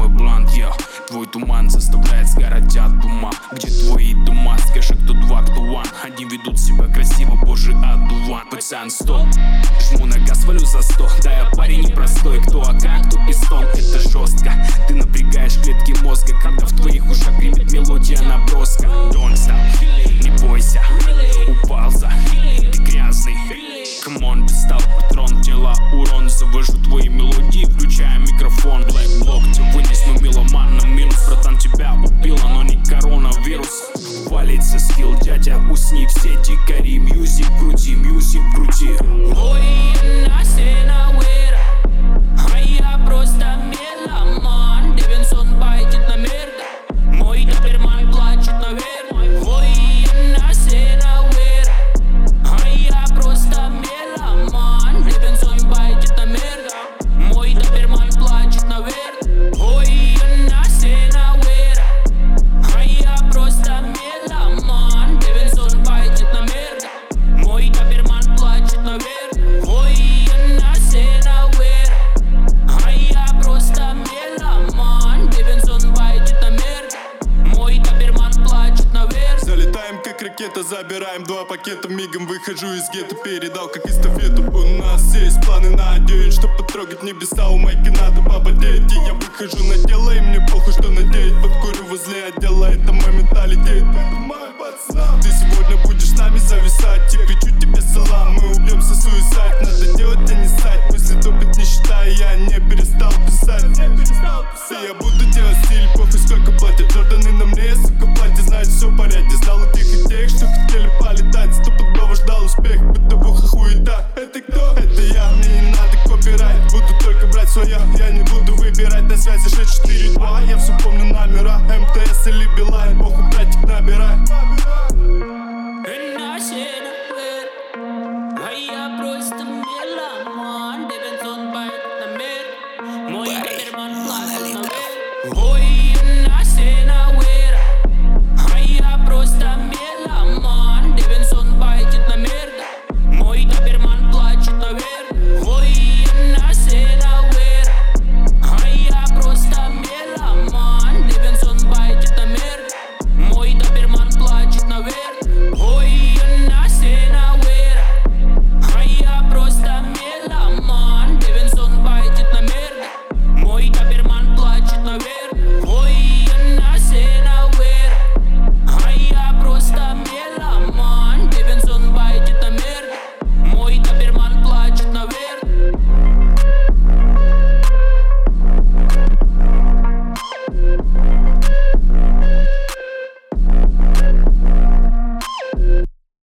твой блант, я. Твой туман заставляет сгорать от ума. Где твои дома? Скажи, кто два, кто one. Они ведут себя красиво, боже, одуван. Пацан, стоп, жму на газ, валю за 100. Да, я парень непростой, кто АК, кто пистон. Это жестко, ты напрягаешь клетки мозга, когда в твоих ушах гремит мелодия наброска. Don't stop, не бойся, упал за, ты грязный. Come on, достал патрон, дела урон. Завожу твои мелодии, включая микрофон. Black Block, тебя вынес, но меломан на минус. Братан, тебя убило, но не коронавирус. Валится скилл, дядя, усни, все дикари. Мьюзик крути, мьюзик крути. Ой, на уэра, а я просто меломан. Девинсон байтит на мерда, мой доберман плачет наверх. Ой, на уэра, а я просто меломан. Девинсон байтит на мерда, мой доберман плачет наверх. Ой, на уэра, а я просто меломан. Девинсон байтит на мерда, мой доберман плачет наверх. Ой, на уэра, а я просто меломан. Девинсон байтит на мерда, мой доберман плачет наверх. Залетаем как ракета, забираем 2 пакета. Мигом выхожу из гетто, передал как эстафету. У нас есть планы на день, чтоб потрогать небеса. У майки надо попотеть, и я выхожу на дело. И мне похуй, что надеть, подкурю возле отдела. Это мой менталитет, это мой пацан. Ты сегодня будешь с нами зависать, и кричу тебе салам. Мы убьемся суицид, надо делать, а не ссать. Мысли топят, не считая, я не перестал писать. И я буду делать стиль, похуй сколько платят. Джорданы на мне, сука, платье, знает все в порядке. Знал у тех и тех, что хотели полетать. Стопудово ждал успех, бытовуха хуета. Это кто? Это я, мне не надо копирайт. Буду только брать свое, я не буду выбирать. На связи 642, я все помню номера. МТС или Билайн, похуй, братик, набирай. А я просто